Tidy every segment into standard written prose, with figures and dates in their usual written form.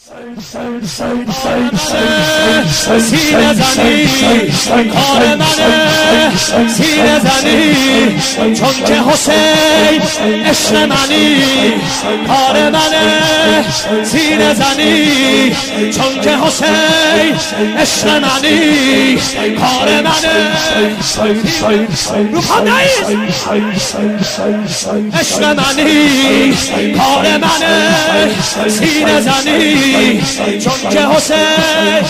سینه زنی کار منه، سینه زنی چون که حسین عشق منی، کار منه سینه زنی چون که حسین عشق منی، کار منه رو خدایی عشق منی، کار منه سینه زنی چون که حسین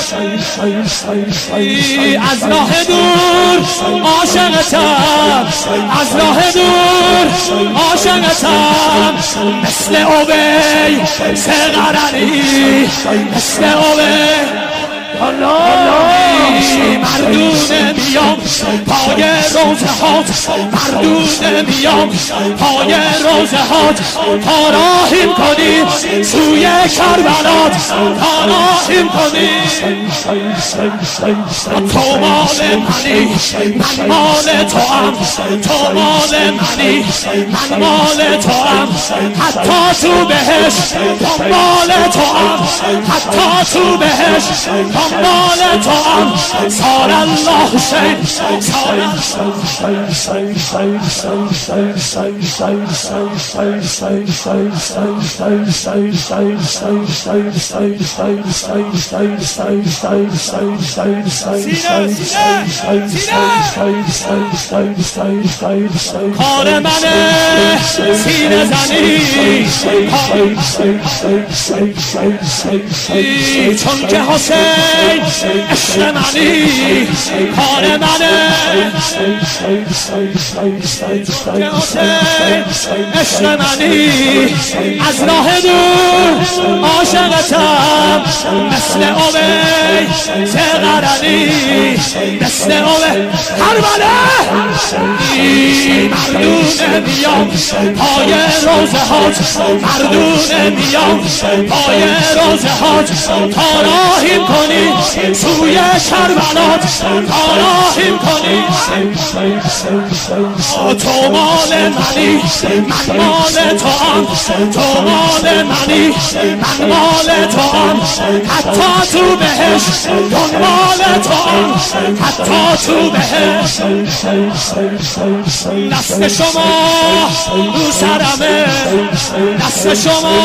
از راه دور عاشقتم، از راه دور عاشقتم، مثل عبی سقرنی، مثل عبی مردونه میام پای روزه هات، مردونه میام پای روزه هات، تا راهیم کنی سوی کربلات، تا راهیم کنی. تو مال منی من مال توام، تو مال منی من مال توام، حتی تو بهشت دنبال توام، حتی تو بهشت دنبال توام. سال الله حسین، سال کار منه سینه زنی چون که حسین عشق منی، کار منه عشق منی، از راه دور عاشقتم، مثل عبی سقرنی، مثل عبی کربله مردونه میام پای روزه هات، مردونه میام پای روزه هات، تا راهیم کنی سوی کربلات، تا راهیم کنی. تو مال منی من مال توام، تو مال منی من مال توام، حتی تو بهشت دنبال توام، حتی تو بهشت. دست شما رو سرمه، دست شما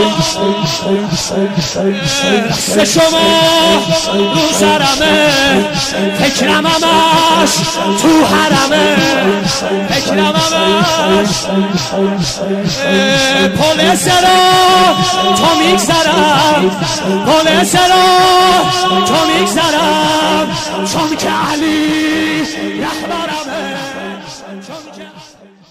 دست شما رو سرمه، فکرم همش تو حرمه، فکرم همش پلیس را تو میگذرم، پلیس را تو میگذرم، چون که علی رهبرمه، چون که